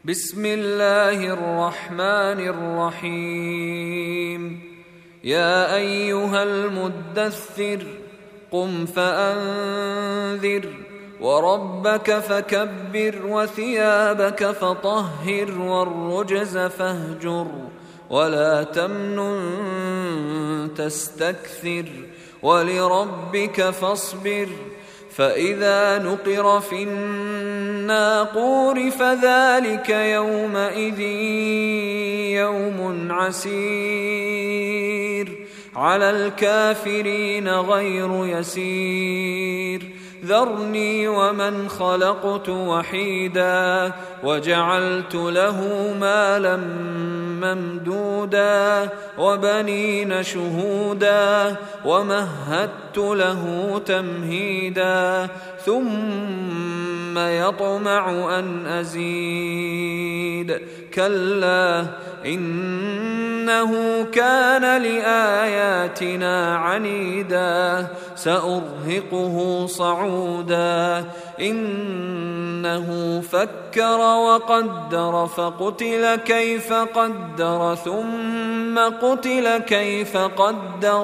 بسم الله الرحمن الرحيم. يا أيها المدثر قم فأنذر وربك فكبر وثيابك فطهر والرجز فاهجر ولا تمنن تستكثر ولربك فاصبر. فإذا نقر في الناقور فذلك يومئذ يوم عسير على الكافرين غير يسير. ذرني ومن خلقت وحيدا وجعلت له مالا ممدودا وبنين شهودا ومهدت له تمهيدا ثم يطمع أن أزيد. كلا إنه كان لآياتنا عنيدا سأرهقه صعودا. إنه فكر وقدر فقتل كيف قدر ثم قتل كيف قدر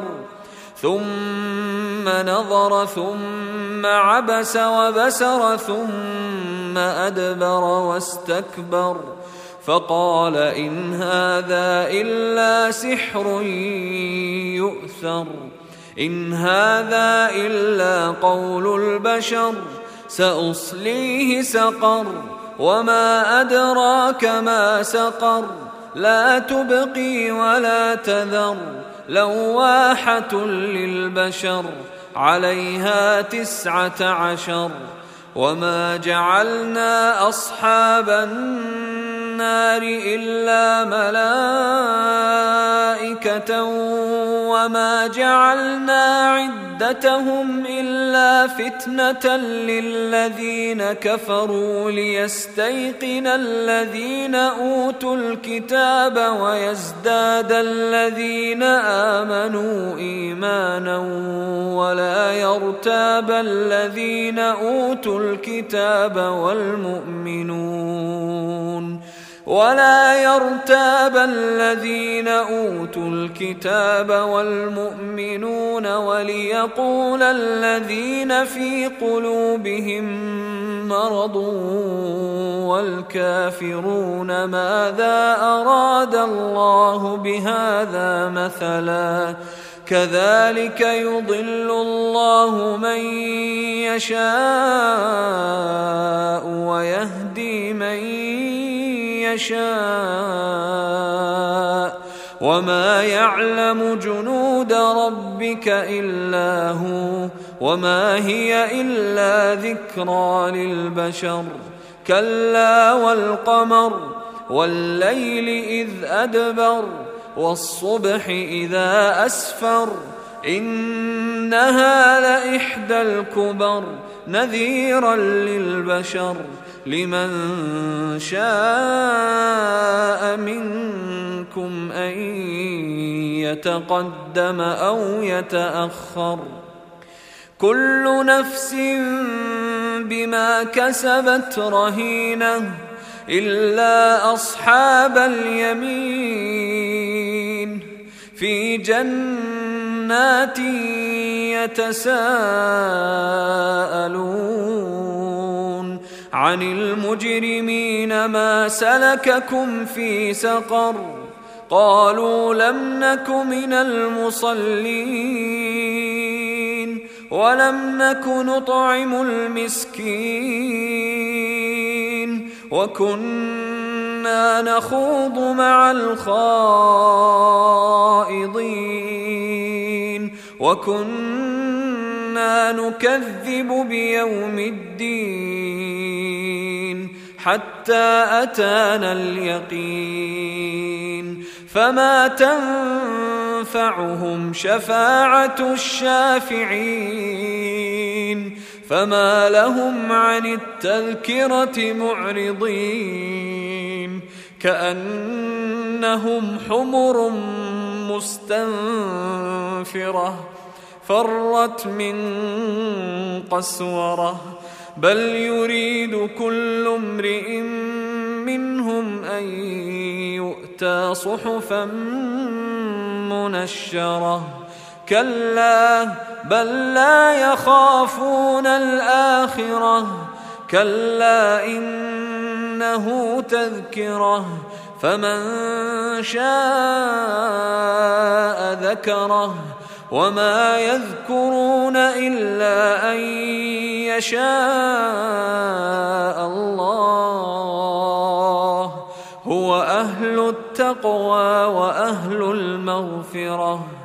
ثم نظر ثم عبس وبسر ثم أدبر واستكبر فقال إن هذا إلا سحر يؤثر. إن هذا إلا قول البشر سأصليه سقر وما أدراك ما سقر. لا تبقي ولا تذر لواحة للبشر عليها 19. وما جعلنا أصحاب النار إلا ملائكة وما جعلنا عدتهم إلا فتنة للذين كفروا ليستيقن الذين أوتوا الكتاب ويزداد الذين آمنوا إيمانا ولا يرتاب الذين أوتوا الكتاب والمؤمنون وليقول الذين في قلوبهم مرض والكافرون ماذا أراد الله بهذا مثلا. كذلك يضل الله من يشاء ويهدي من يشاء وما يعلم جنود ربك إلا هو وما هي إلا ذكرى للبشر. كلا والقمر والليل إذ أدبر والصبح إذا أسفر إنها لإحدى الكبر نذيرا للبشر لمن شاء منكم أن يتقدم أو يتأخر. كل نفس بما كسبت رهينة إلا أصحاب اليمين في جنات يتساءلون عن المجرمين ما سلككم في سقر. قالوا لم نك من المصلين ولم نك نطعم المسكين وكنا نخوض مع الخائضين وكنا نكذب بيوم الدين حتى أتانا اليقين. فما تنفعهم شفاعة الشافعين فما لهم عن التذكرة معرضين. كأنهم حمر مستنفرة فرت من قسورة بل يريد كل امرئ منهم أن يؤتى صحفا منشرة كلا بل لا يخافون الآخرة كلا إنه تذكرة فمن شاء ذكره وما يذكرون إلا أن يشاء الله هو أهل التقوى وأهل المغفرة